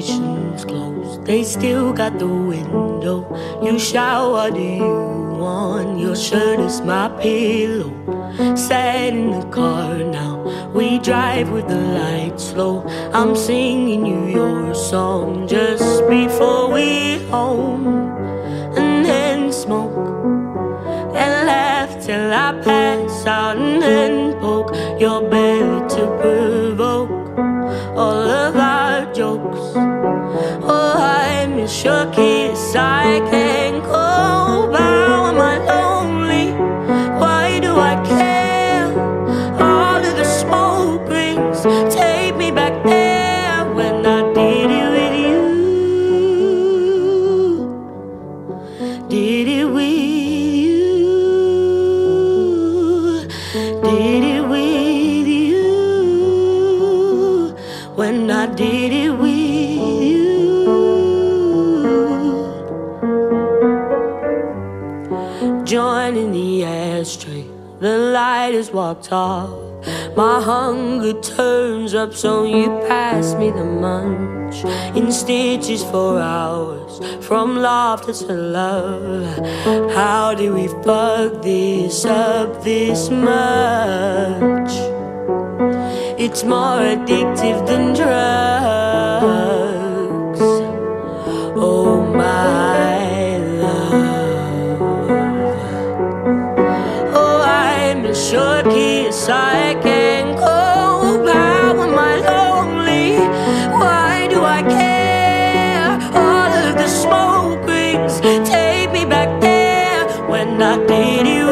conversations closed, they still got the window. You shout, what do you want? Your shirt is my pillow. Sat in the car now, we drive with the lights low. I'm singing you your song just before we home, and then smoke and laugh till I pass out, and then poke your belly to provoke all of our jokes. Oh, I miss your kiss, I can't go back. Am I lonely? Why do I care? All of the smoke rings take me back there when I did it with you. Did it with you. Did it with you. When I did it with you. Joining the ashtray, the light has walked off. My hunger turns up, so you pass me the munch in stitches for hours, from laughter to love. How do we fuck this up this much? It's more addictive than drugs. Oh my love. Oh, I miss your kiss, I can't go back. Am I lonely? Why do I care? All of the smoke rings take me back there when I did it